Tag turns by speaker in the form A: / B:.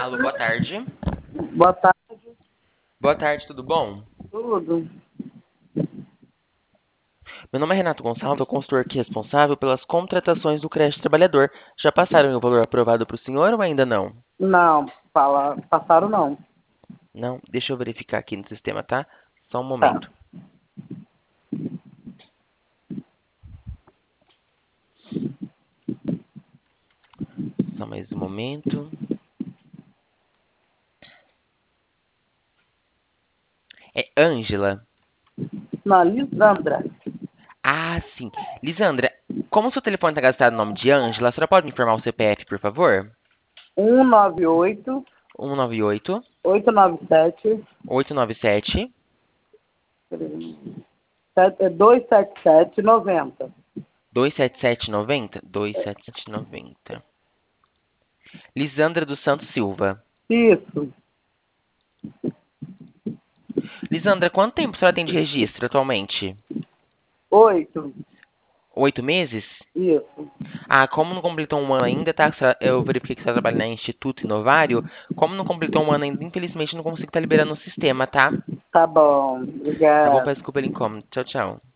A: Alô, boa tarde.
B: Boa tarde,
A: Boa tarde, tudo bom?
B: tudo.
A: Meu nome é Renato Gonçalves, sou consultor aqui responsável pelas contratações do crédito trabalhador. Já passaram o valor aprovado para o senhor ou ainda não?
B: Não, passaram não.
A: Não? Deixa eu verificar aqui no sistema, tá? Só um
B: Tá.
A: momento. Só mais um momento. É Ângela?
B: Não, Lisandra.
A: Ah, sim. Lisandra, como seu telefone está gastado no nome de Ângela, a senhora pode me informar o CPF, por favor?
B: 198
A: 198
B: 897
A: 897
B: 277 90.
A: 27790? 27790. Lisandra dos Santos Silva.
B: Isso.
A: Lisandra, quanto tempo a senhora tem de registro atualmente?
B: 8.
A: 8 meses?
B: Isso.
A: Ah, como não completou um ano ainda, tá? Eu verifiquei que você trabalha na Instituto Inovário. Como não completou um ano ainda, infelizmente não consigo estar liberando o sistema, tá?
B: Tá bom.
A: Tá bom?
B: Obrigada.
A: Peço desculpa pelo incômodo. Tchau, tchau.